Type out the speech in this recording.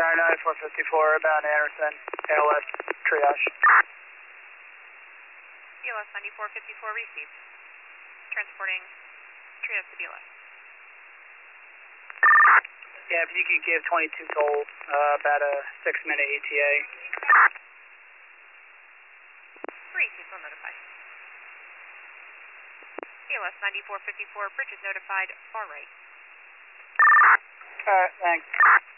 Tower 9454, bound Anderson, ALS, triage. BLS 9454 received. Transporting triage to BLS. Yeah, if you could give 22 Gold about a 6-minute ETA. Received, will notified. BLS 9454, bridge is notified, far right. Alright, thanks.